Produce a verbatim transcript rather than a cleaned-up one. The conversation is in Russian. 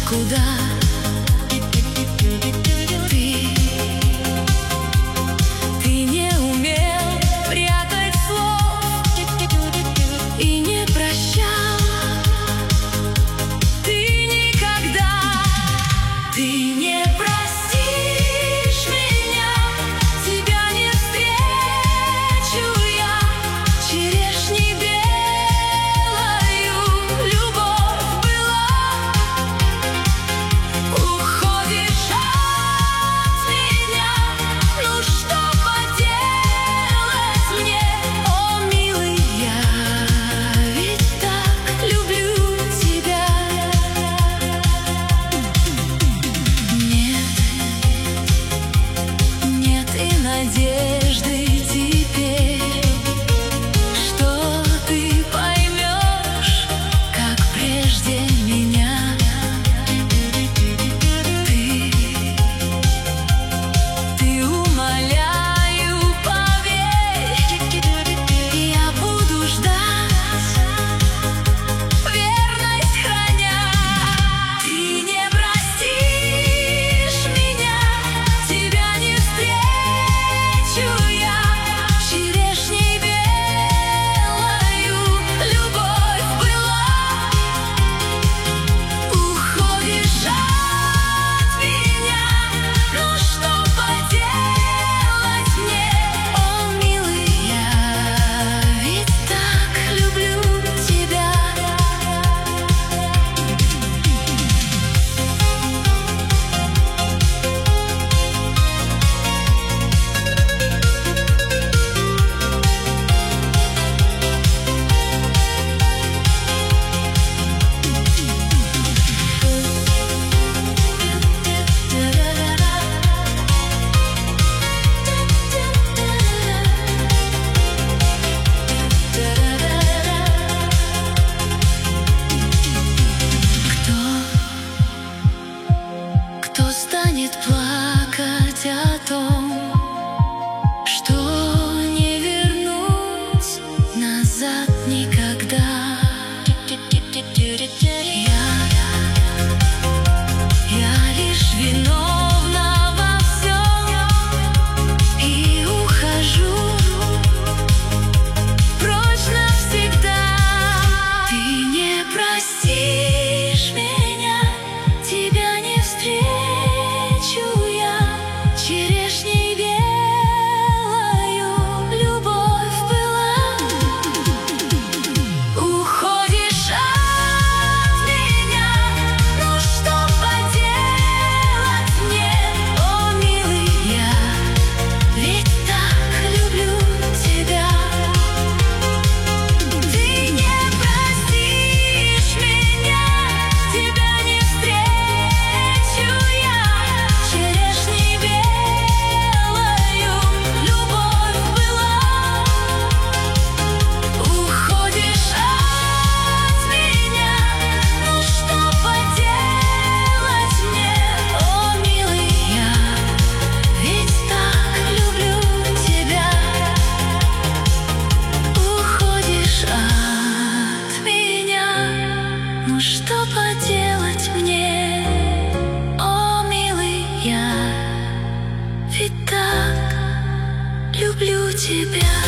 куда ты, ты не умел прятать слов и не прощал. Ты никогда, ты не простишь меня, тебя не встречу я черешней белою. Любовь была, уходишь от меня, ну что поделать мне, о милый, я ведь так люблю тебя. Нет, нет и надежды теперь, что ты поймешь, как прежде меня. Ты, ты, умоляю, поверь, я буду ждать, верность храня. Ты не простишь меня, тебя не встречу я черешней белою. Любовь была, уходишь от меня, ну что поделать мне, о милый, я ведь так люблю тебя. Кто, кто станет плакать о том, что не вернуть назад никогда? Я, я лишь виновна во всем и ухожу прочь навсегда. Ты не простишь меня, тебя не встречу я черешней белою. Любовь была, уходишь от меня, ну что поделать мне, о милый, я ведь так люблю тебя. Ты не простишь меня, тебя не встречу я черешней белою. Любовь была, уходишь от меня, ну что поделать мне, о милый, я ведь так люблю тебя. Уходишь от меня, ну что поделать мне, о милый, я ведь так люблю тебя.